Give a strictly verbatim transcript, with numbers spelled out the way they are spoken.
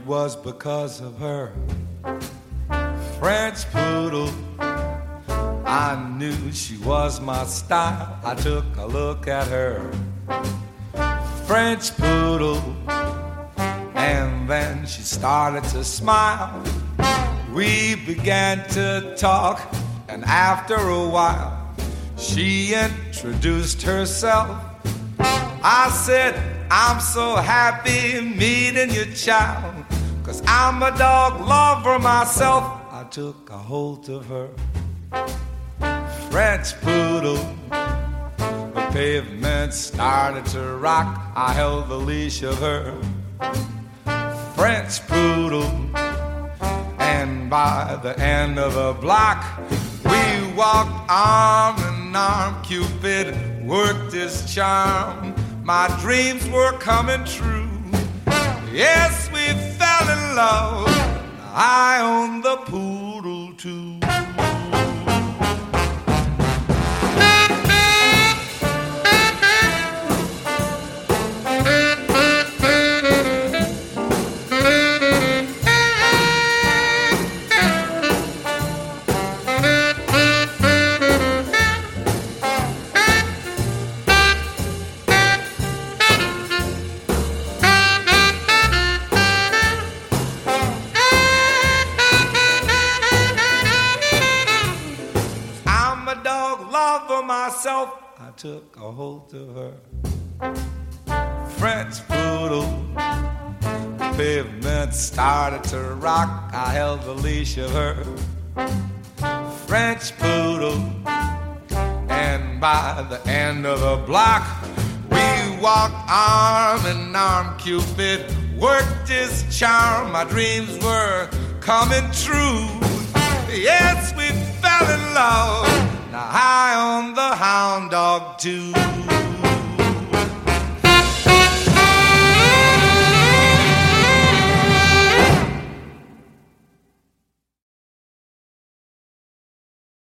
was because of her. French poodle, I knew she was my style. I took a look at her. French poodle, and then she started to smile. We began to talk, and after a while she introduced herself. I said, I'm so happy meeting you, child, 'cause I'm a dog lover myself. I took a hold of her. French poodle, the pavement started to rock. I held the leash of her. French poodle, and by the end of the block we walked arm in arm. Cupid worked his charm. My dreams were coming true. Yes, we fell in love. I own the poodle too. Myself, I took a hold of her. French poodle, the pavement started to rock. I held the leash of her. French poodle, and by the end of the block we walked arm in arm. Cupid worked his charm. My dreams were coming true. Yes, we fell in love. Now I own the hound dog too.